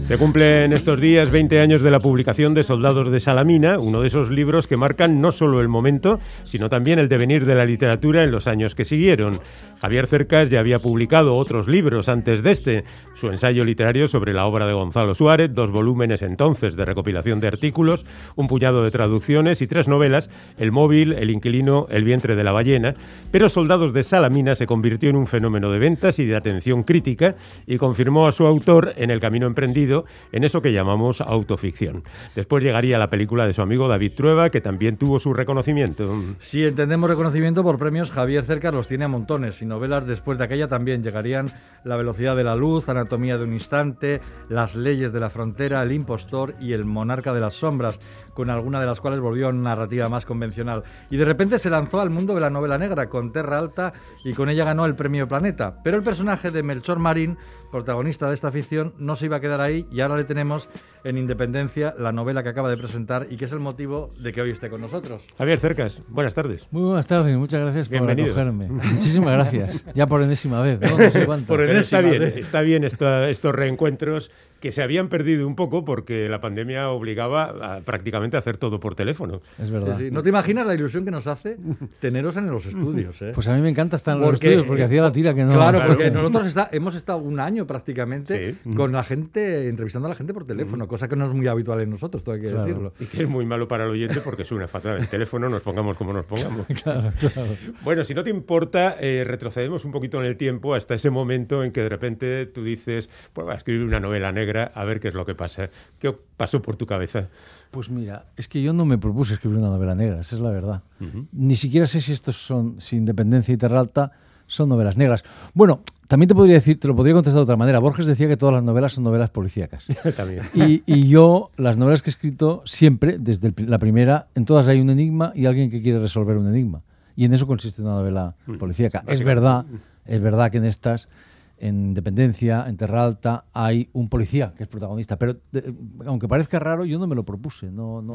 Se cumplen estos días 20 años de la publicación de Soldados de Salamina, uno de esos libros que marcan no solo el momento, sino también el devenir de la literatura en los años que siguieron. Javier Cercas ya había publicado otros libros antes de este, su ensayo literario sobre la obra de Gonzalo Suárez, 2 volúmenes entonces de recopilación de artículos, un puñado de traducciones y 3 novelas, El móvil, El inquilino, El vientre de la ballena, pero Soldados de Salamina se convirtió en un fenómeno de ventas y de atención crítica y confirmó a su autor en el camino emprendido en eso que llamamos autoficción. Después llegaría la película de su amigo David Trueba, que también tuvo su reconocimiento. Si entendemos reconocimiento por premios, Javier Cercas los tiene a montones, y novelas después de aquella también llegarían La velocidad de la luz, Anatomía de un instante, Las leyes de la frontera, El impostor y El monarca de las sombras, con alguna de las cuales volvió a una narrativa más convencional. Y de repente se lanzó al mundo de la novela negra con Terra Alta y con ella ganó el premio Planeta. Pero el personaje de Melchor Marín, protagonista de esta ficción, no se iba a quedar ahí, y ahora le tenemos en Independencia, la novela que acaba de presentar y que es el motivo de que hoy esté con nosotros. Javier Cercas, buenas tardes. Muy buenas tardes, muchas gracias por Bienvenido. acogerme. Muchísimas gracias. Ya por enésima vez, ¿no? No sé cuánto. Por Pero enésima, está bien estos reencuentros que se habían perdido un poco porque la pandemia obligaba a, prácticamente a hacer todo por teléfono. Es verdad. Sí, sí. No te imaginas la ilusión que nos hace teneros en los estudios, ¿eh? Pues a mí me encanta estar en los estudios porque hacía la tira que no. Claro, porque nosotros hemos estado un año prácticamente Sí. con la gente, entrevistando a la gente por teléfono, cosa que no es muy habitual en nosotros, todo hay que decirlo. Y que es muy malo para el oyente porque suena fatal el teléfono, nos pongamos como nos pongamos. Claro. Bueno, si no te importa, retrocedemos un poquito en el tiempo hasta ese momento en que de repente tú dices, pues voy a escribir una novela negra, a ver qué es lo que pasa. ¿Qué pasó por tu cabeza? Pues mira, es que yo no me propuse escribir una novela negra, esa es la verdad. Ni siquiera sé si estos son, si Independencia y Terra Alta son novelas negras. Bueno, también te podría decir, te lo podría contestar de otra manera. Borges decía que todas las novelas son novelas policíacas. También. Y yo, las novelas que he escrito, siempre, desde la primera, en todas hay un enigma y alguien que quiere resolver un enigma. Y en eso consiste una novela policíaca. Es verdad que en estas, en Independencia, en Terra Alta, hay un policía que es protagonista. Pero aunque parezca raro, yo no me lo propuse.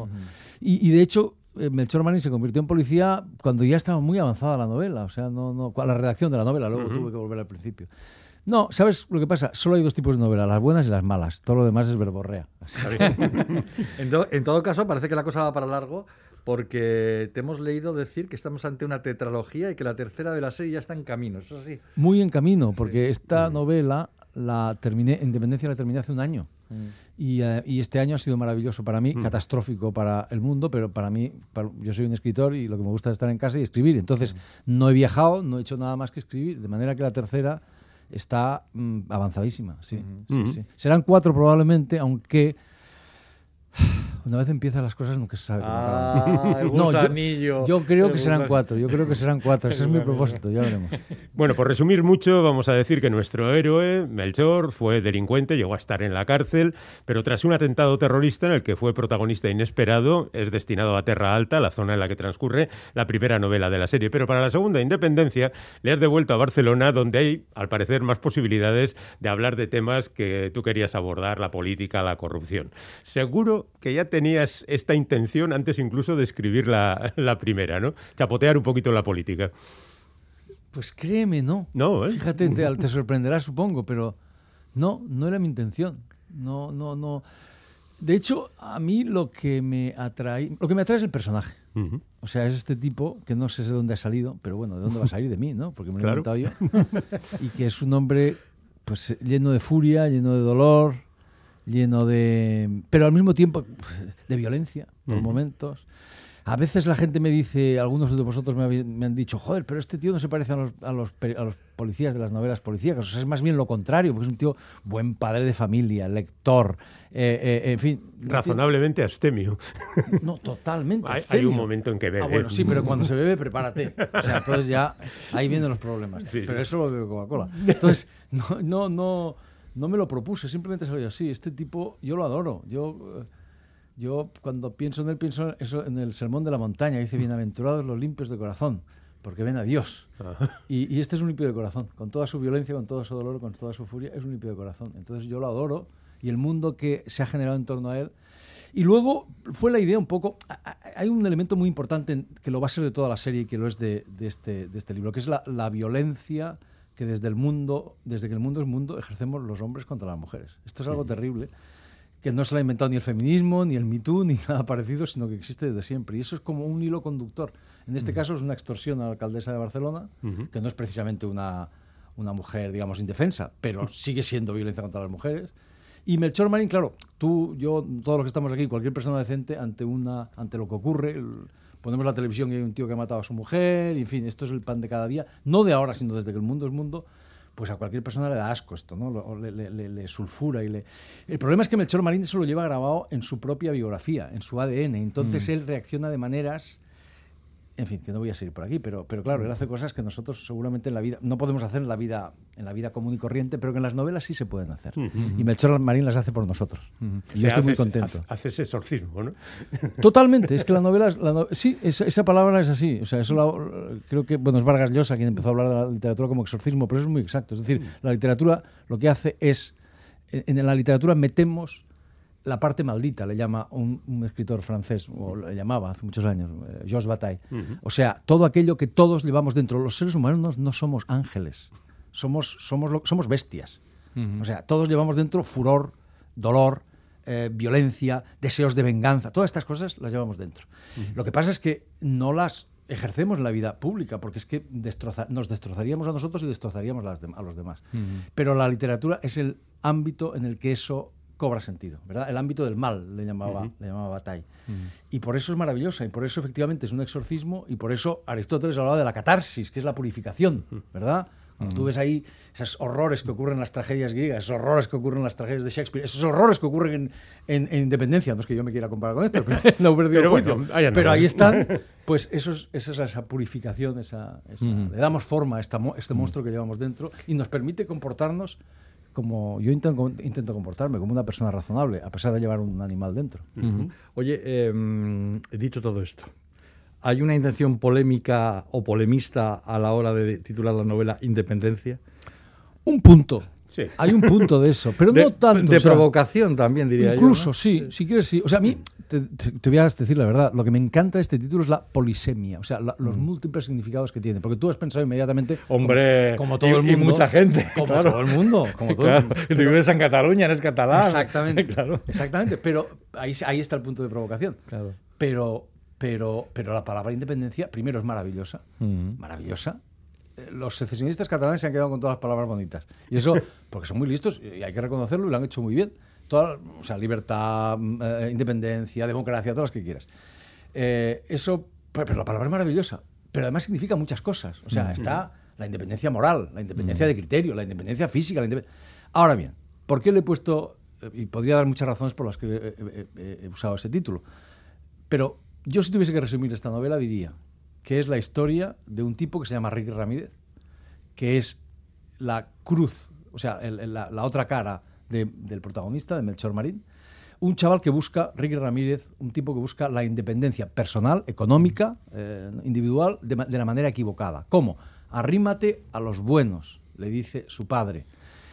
Y de hecho, Melchor Marín se convirtió en policía cuando ya estaba muy avanzada la novela. O sea, la redacción de la novela, luego tuve que volver al principio. No, ¿sabes lo que pasa? Solo hay 2 tipos de novela, las buenas y las malas. Todo lo demás es verborrea. En todo caso, parece que la cosa va para largo, porque te hemos leído decir que estamos ante una tetralogía y que la tercera de la serie ya está en camino, ¿eso es así? Muy en camino, porque esta novela la terminé, Independencia la terminé hace un año. Y este año ha sido maravilloso para mí, catastrófico para el mundo, pero para mí, yo soy un escritor y lo que me gusta es estar en casa y escribir. Entonces, no he viajado, no he hecho nada más que escribir, de manera que la tercera está avanzadísima. Sí. Serán 4 probablemente, aunque una vez empiezan las cosas nunca se sabe. El gusanillo. Yo creo que serán 4, ese es mi propósito, ya veremos. Bueno, por resumir mucho, vamos a decir que nuestro héroe, Melchor, fue delincuente, llegó a estar en la cárcel, pero tras un atentado terrorista en el que fue protagonista inesperado, es destinado a Terra Alta, la zona en la que transcurre la primera novela de la serie. Pero para la segunda, Independencia, le has devuelto a Barcelona, donde hay, al parecer, más posibilidades de hablar de temas que tú querías abordar, la política, la corrupción. Seguro que ya tenías esta intención antes incluso de escribir la primera, ¿no? Chapotear un poquito la política. Pues créeme, no. No, ¿eh? Fíjate, te sorprenderá, supongo, pero no era mi intención. No. De hecho, a mí lo que me atrae es el personaje. O sea, es este tipo que no sé de dónde ha salido, pero bueno, de dónde va a salir de mí, ¿no? Porque me lo he inventado yo. Y que es un hombre pues lleno de furia, lleno de dolor, pero al mismo tiempo de violencia, por momentos. A veces la gente me dice, algunos de vosotros me han dicho, joder, pero este tío no se parece a los policías de las novelas policíacas. O sea, es más bien lo contrario, porque es un tío buen padre de familia, lector, en fin. Razonablemente abstemio. No, totalmente Hay abstemio. un momento en que bebe. Bueno, sí, pero cuando se bebe, prepárate. O sea, entonces ya ahí vienen los problemas. Sí. Pero eso lo bebe Coca-Cola. Entonces, no me lo propuse, simplemente salió así. Este tipo, yo lo adoro. Yo cuando pienso en él, pienso eso en el Sermón de la Montaña. Dice, bienaventurados los limpios de corazón, porque ven a Dios. Y este es un limpio de corazón. Con toda su violencia, con todo su dolor, con toda su furia, es un limpio de corazón. Entonces yo lo adoro, y el mundo que se ha generado en torno a él. Y luego fue la idea un poco... Hay un elemento muy importante que lo va a ser de toda la serie y que lo es de este libro, que es la violencia que desde que el mundo es mundo, ejercemos los hombres contra las mujeres. Esto es algo terrible, que no se lo ha inventado ni el feminismo, ni el Me Too, ni nada parecido, sino que existe desde siempre. Y eso es como un hilo conductor. En este caso es una extorsión a la alcaldesa de Barcelona, que no es precisamente una mujer, digamos, indefensa, pero sigue siendo violencia contra las mujeres. Y Melchor Marín, claro, tú, yo, todos los que estamos aquí, cualquier persona decente, ante lo que ocurre, ponemos la televisión y hay un tío que ha matado a su mujer, y en fin, esto es el pan de cada día, no de ahora, sino desde que el mundo es mundo, pues a cualquier persona le da asco esto, ¿no? Le sulfura. El problema es que Melchor Marín eso lo lleva grabado en su propia biografía, en su ADN, entonces él reacciona de maneras... En fin, que no voy a seguir por aquí, pero claro, él hace cosas que nosotros seguramente en la vida no podemos hacer en la vida común y corriente, pero que en las novelas sí se pueden hacer. Y Melchor Marín las hace por nosotros. Y yo estoy muy contento. Haces exorcismo, ¿no? Totalmente, es que la novela sí, esa palabra es así. O sea, creo que, bueno, es Vargas Llosa quien empezó a hablar de la literatura como exorcismo, pero eso es muy exacto. Es decir, la literatura lo que hace es, en la literatura metemos la parte maldita, le llama un escritor francés, o le llamaba hace muchos años, Georges Bataille. O sea, todo aquello que todos llevamos dentro. Los seres humanos no somos ángeles, somos bestias. O sea, todos llevamos dentro furor, dolor, violencia, deseos de venganza. Todas estas cosas las llevamos dentro. Lo que pasa es que no las ejercemos en la vida pública, porque es que nos destrozaríamos a nosotros y destrozaríamos a los demás. Pero la literatura es el ámbito en el que eso cobra sentido, ¿verdad? El ámbito del mal, le llamaba Bataille. Y por eso es maravillosa, y por eso efectivamente es un exorcismo, y por eso Aristóteles hablaba de la catarsis, que es la purificación, ¿verdad? Cuando tú ves ahí esos horrores que ocurren en las tragedias griegas, esos horrores que ocurren en las tragedias de Shakespeare, esos horrores que ocurren en Independencia, no es que yo me quiera comparar con esto, no he perdido el juicio, pero ahí están, pues esa purificación, le damos forma a este monstruo que llevamos dentro y nos permite comportarnos como yo intento comportarme, como una persona razonable, a pesar de llevar un animal dentro. Oye, he dicho todo esto. ¿Hay una intención polémica o polemista a la hora de titular la novela Independencia? Un punto. Sí. Hay un punto de eso, pero no tanto. De provocación también, diría incluso, yo, ¿no? Sí, si quieres, sí. O sea, a mí, te voy a decir la verdad, lo que me encanta de este título es la polisemia, o sea, los múltiples significados que tiene. Porque tú has pensado inmediatamente... Hombre, como todo el mundo. Y mucha gente. Como claro. todo el mundo. Como todo claro. el mundo. Tú vives en Cataluña, eres catalán. Exactamente. Claro. Exactamente, pero ahí está el punto de provocación. Claro. Pero la palabra independencia, primero, es maravillosa. Maravillosa. Los secesionistas catalanes se han quedado con todas las palabras bonitas. Y eso, porque son muy listos, y hay que reconocerlo, y lo han hecho muy bien. O sea, libertad, independencia, democracia, todas las que quieras. Pero la palabra es maravillosa. Pero además significa muchas cosas. O sea, está la independencia moral, la independencia de criterio, la independencia física. Ahora bien, ¿por qué le he puesto...? Y podría dar muchas razones por las que he usado ese título. Pero yo, si tuviese que resumir esta novela, diría que es la historia de un tipo que se llama Ricky Ramírez, que es la cruz, o sea, la otra cara del protagonista, de Melchor Marín, un chaval que busca, Ricky Ramírez, un tipo que busca la independencia personal, económica, individual, de la manera equivocada. ¿Cómo? Arrímate a los buenos, le dice su padre.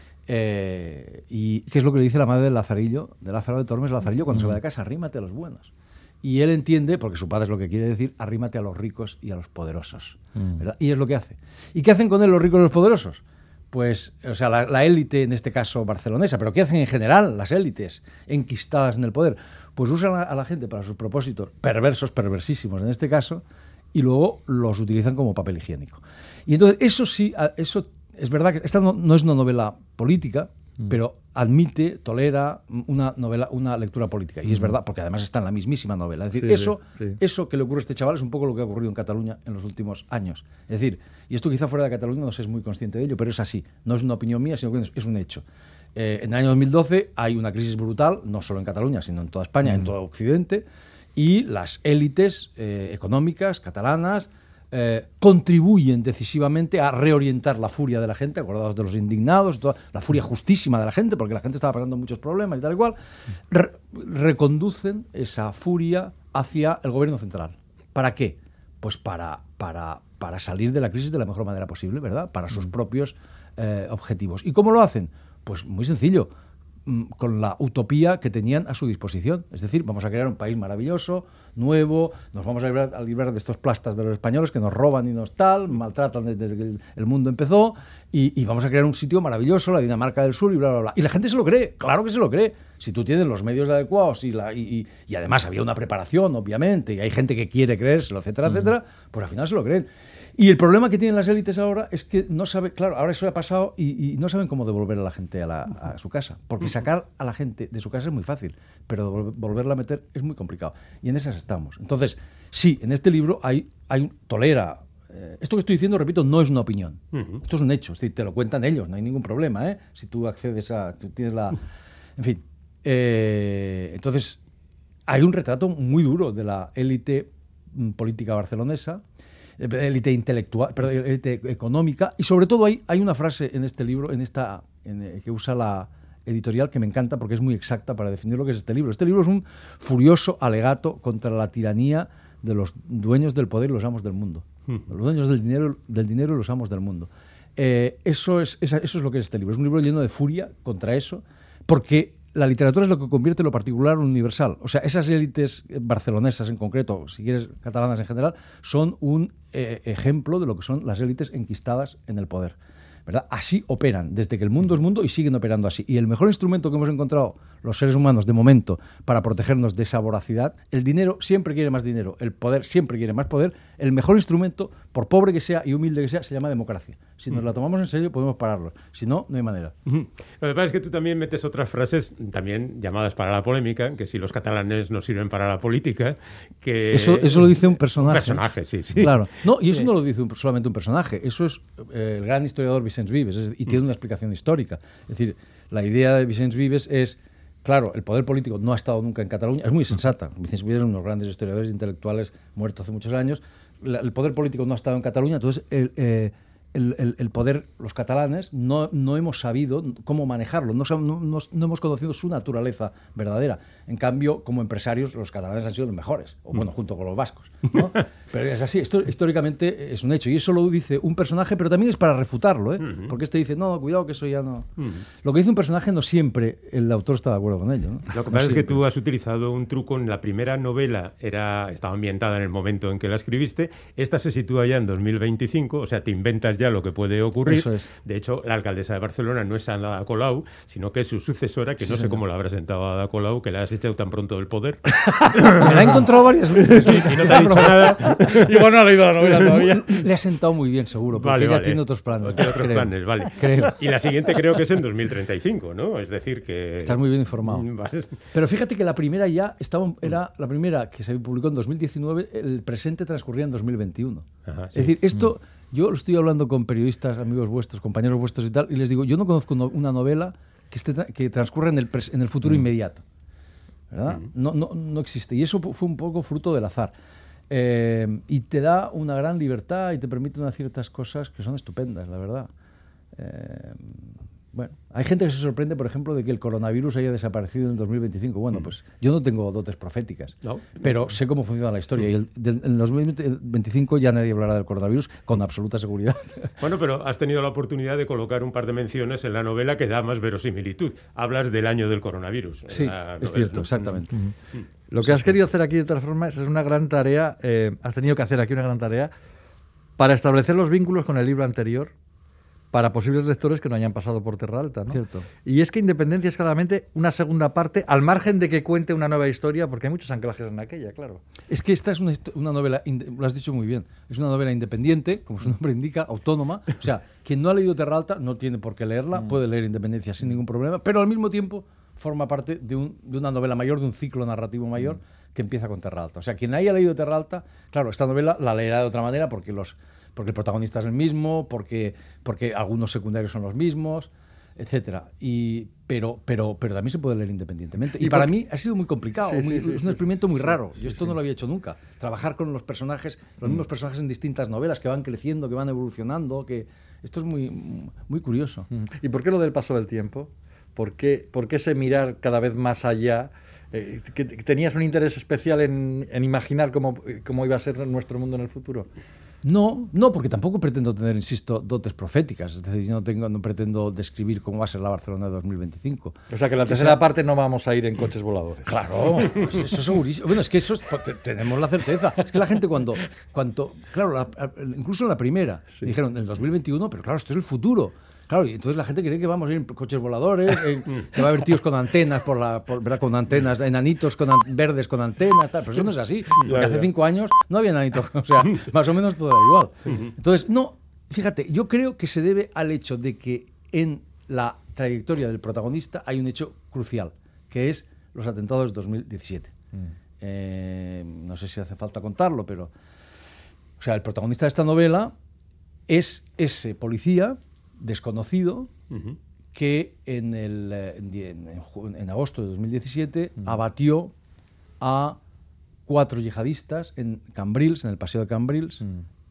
¿Y qué es lo que le dice la madre de Lázaro de Tormes, Lazarillo, cuando se va de casa? Arrímate a los buenos. Y él entiende, porque su padre es lo que quiere decir, arrímate a los ricos y a los poderosos, ¿verdad? Y es lo que hace. ¿Y qué hacen con él los ricos y los poderosos? Pues, o sea, la élite, en este caso barcelonesa, pero ¿qué hacen en general las élites enquistadas en el poder? Pues usan a la gente para sus propósitos perversos, perversísimos en este caso, y luego los utilizan como papel higiénico. Y entonces, eso es verdad que esta no es una novela política, pero admite, tolera una lectura política. Y es verdad, porque además está en la mismísima novela. Es decir, eso que le ocurre a este chaval es un poco lo que ha ocurrido en Cataluña en los últimos años. Es decir, y esto quizá fuera de Cataluña no se es muy consciente de ello, pero es así. No es una opinión mía, sino que es un hecho. En el año 2012 hay una crisis brutal, no solo en Cataluña, sino en toda España, en todo Occidente, y las élites económicas catalanas contribuyen decisivamente a reorientar la furia de la gente, acordados de los indignados, la furia justísima de la gente, porque la gente estaba pasando muchos problemas y tal y cual, reconducen esa furia hacia el gobierno central. ¿Para qué? Pues para salir de la crisis de la mejor manera posible, ¿verdad? Para sus propios objetivos. ¿Y cómo lo hacen? Pues muy sencillo, con la utopía que tenían a su disposición. Es decir, vamos a crear un país maravilloso, nuevo, nos vamos a librar de estos plastas de los españoles que nos roban y nos maltratan desde que el mundo empezó, y vamos a crear un sitio maravilloso, la Dinamarca del Sur, y bla, bla, bla. Y la gente se lo cree, claro que se lo cree. Si tú tienes los medios adecuados y además había una preparación, obviamente, y hay gente que quiere creérselo, etcétera, etcétera, pues al final se lo creen. Y el problema que tienen las élites ahora es que no saben, claro, ahora eso ha pasado y no saben cómo devolver a la gente a su casa. Porque sacar a la gente de su casa es muy fácil, pero volverla a meter es muy complicado. Y en esas estamos. Entonces, sí, en este libro tolera. Esto que estoy diciendo, repito, no es una opinión. Esto es un hecho. Es decir, te lo cuentan ellos, no hay ningún problema, ¿eh? Si tú accedes tú tienes la... En fin. Entonces, hay un retrato muy duro de la élite política barcelonesa, élite intelectual, perdón, élite económica, y sobre todo hay una frase en este libro, que usa la editorial, que me encanta porque es muy exacta para definir lo que es este libro. Este libro es un furioso alegato contra la tiranía de los dueños del poder y los amos del mundo. Los dueños del dinero y los amos del mundo. Eso es lo que es este libro. Es un libro lleno de furia contra eso, porque la literatura es lo que convierte lo particular en lo universal. O sea, esas élites barcelonesas en concreto, si quieres catalanas en general, son un ejemplo de lo que son las élites enquistadas en el poder, ¿verdad? Así operan, desde que el mundo es mundo, y siguen operando así. Y el mejor instrumento que hemos encontrado los seres humanos de momento para protegernos de esa voracidad, el dinero siempre quiere más dinero, el poder siempre quiere más poder, el mejor instrumento, por pobre que sea y humilde que sea, se llama democracia. Si nos la tomamos en serio podemos pararlo, si no, no hay manera. Lo que pasa es que tú también metes otras frases, también llamadas para la polémica, que si los catalanes no sirven para la política, que... Eso lo dice un personaje. Un personaje, sí. Claro. No, y eso no lo dice solamente un personaje, eso es el gran historiador Vicens Vives, y tiene una explicación histórica. Es decir, la idea de Vicens Vives es, claro, el poder político no ha estado nunca en Cataluña, es muy sensata. Vicens Vives es uno de los grandes historiadores intelectuales muertos hace muchos años. El poder político no ha estado en Cataluña, entonces el poder, los catalanes, no hemos sabido cómo manejarlo, no hemos conocido su naturaleza verdadera. En cambio, como empresarios, los catalanes han sido los mejores, o bueno, junto con los vascos, ¿no? Pero es así, esto históricamente es un hecho, y eso lo dice un personaje, pero también es para refutarlo, ¿eh? Porque este dice, no, cuidado que eso ya no... Lo que dice un personaje no siempre el autor está de acuerdo con ello, ¿no? Lo que pasa es que tú has utilizado un truco en la primera novela, estaba ambientada en el momento en que la escribiste, esta se sitúa ya en 2025, o sea, te inventas ya lo que puede ocurrir. Eso es. De hecho, la alcaldesa de Barcelona no es Ada Colau, sino que es su sucesora, que sí, no sé cómo la habrá sentado a Ada Colau, que la has echado tan pronto del poder. Me la he encontrado varias veces. Y no te ha dicho nada. Igual no ha leído la novela todavía. Le ha sentado muy bien, seguro, porque ella tiene otros planes. Tiene otros planes, vale. Creo. Y la siguiente creo que es en 2035, ¿no? Es decir que... Estás muy bien informado. Pero fíjate que la primera era la primera que se publicó en 2019, el presente transcurría en 2021. Ajá, sí. Es decir, esto... Yo lo estoy hablando con periodistas, amigos vuestros, compañeros vuestros y tal, y les digo, yo no conozco una novela que transcurra en el futuro inmediato, ¿verdad? No existe. Y eso fue un poco fruto del azar. Y te da una gran libertad y te permite unas ciertas cosas que son estupendas, la verdad. Bueno, hay gente que se sorprende, por ejemplo, de que el coronavirus haya desaparecido en el 2025. Bueno, pues yo no tengo dotes proféticas, pero sé cómo funciona la historia. Y en 2025 ya nadie hablará del coronavirus con absoluta seguridad. Bueno, pero has tenido la oportunidad de colocar un par de menciones en la novela que da más verosimilitud. Hablas del año del coronavirus. Sí, es cierto, exactamente. Lo que has querido hacer aquí, de todas formas, es una gran tarea. Has tenido que hacer aquí una gran tarea para establecer los vínculos con el libro anterior, para posibles lectores que no hayan pasado por Terra Alta, ¿no? Cierto. Y es que Independencia es claramente una segunda parte, al margen de que cuente una nueva historia, porque hay muchos anclajes en aquella, claro. Es que esta es una novela, lo has dicho muy bien, es una novela independiente, como su nombre indica, autónoma. O sea, quien no ha leído Terra Alta no tiene por qué leerla, puede leer Independencia sin ningún problema, pero al mismo tiempo forma parte de una novela mayor, de un ciclo narrativo mayor que empieza con Terra Alta. O sea, quien haya leído Terra Alta, claro, esta novela la leerá de otra manera porque el protagonista es el mismo, porque algunos secundarios son los mismos, etcétera. Pero también se puede leer independientemente. Y para mí ha sido muy complicado, es un experimento muy raro. Yo esto no lo había hecho nunca. Trabajar con los personajes, los mismos personajes en distintas novelas que van creciendo, que van evolucionando, que esto es muy, muy curioso. ¿Y por qué lo del paso del tiempo? ¿Por qué ese mirar cada vez más allá? ¿Que tenías un interés especial en imaginar cómo iba a ser nuestro mundo en el futuro? No, porque tampoco pretendo tener, insisto, dotes proféticas. Es decir, yo no pretendo describir cómo va a ser la Barcelona de 2025. O sea que la tercera parte no vamos a ir en coches voladores. Claro, pues eso es segurísimo. Bueno, es que eso tenemos la certeza. Es que la gente cuando claro, incluso en la primera, dijeron en el 2021, pero claro, esto es el futuro. Claro, y entonces la gente cree que vamos a ir en coches voladores, que va a haber tíos con antenas, ¿verdad? Con antenas, enanitos verdes con antenas, tal. Pero eso no es así. Porque hace 5 años no había enanitos, o sea, más o menos todo era igual. Entonces, no, fíjate, yo creo que se debe al hecho de que en la trayectoria del protagonista hay un hecho crucial, que es los atentados de 2017. No sé si hace falta contarlo, pero... O sea, el protagonista de esta novela es ese policía desconocido que en agosto de 2017 abatió a 4 yihadistas en Cambrils, en el paseo de Cambrils,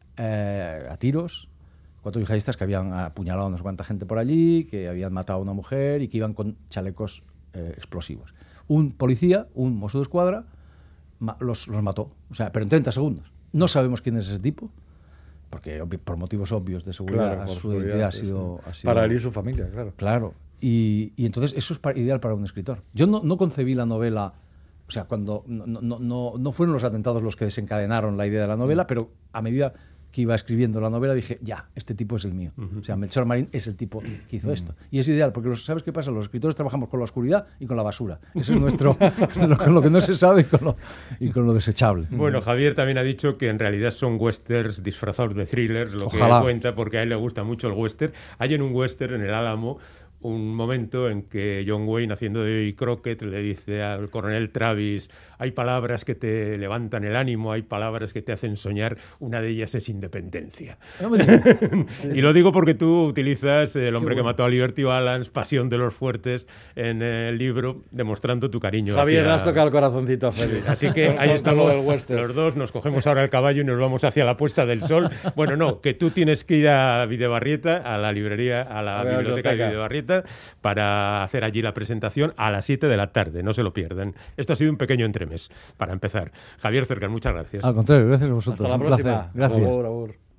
a tiros. 4 yihadistas que habían apuñalado a no sé cuánta gente por allí, que habían matado a una mujer y que iban con chalecos explosivos. Un policía, un Mosso d'Esquadra, los mató, o sea, pero en 30 segundos. No sabemos quién es ese tipo, porque por motivos obvios de seguridad, claro, su identidad ha sido... Para él y su familia, claro. Claro. Y entonces eso es ideal para un escritor. Yo no concebí la novela, o sea, cuando no fueron los atentados los que desencadenaron la idea de la novela, pero a medida que iba escribiendo la novela dije, ya, este tipo es el mío. O sea, Melchor Marín es el tipo que hizo esto. Y es ideal, porque ¿sabes qué pasa? Los escritores trabajamos con la oscuridad y con la basura. Eso es nuestro, con lo que no se sabe y con lo desechable. Bueno, Javier también ha dicho que en realidad son westerns disfrazados de thrillers, lo Ojalá. que cuenta, porque a él le gusta mucho el western. Hay en un western, en El Álamo, un momento en que John Wayne, haciendo de Crockett, le dice al coronel Travis: hay palabras que te levantan el ánimo, hay palabras que te hacen soñar, una de ellas es independencia. Y lo digo porque tú utilizas El hombre que mató a Liberty Balance, Pasión de los fuertes, en el libro, demostrando tu cariño. Javier, has tocado el corazoncito a Félix. Así que ahí estamos los dos, nos cogemos ahora el caballo y nos vamos hacia la puesta del sol. Bueno, no, que tú tienes que ir a Videobarrieta, a la librería, a la biblioteca de Videobarrieta, para hacer allí la presentación a las 7 de la tarde, no se lo pierdan. Esto ha sido un pequeño entremés, para empezar. Javier Cercas, muchas gracias. Al contrario, gracias a vosotros. Hasta la próxima. Gracias. Abur, abur.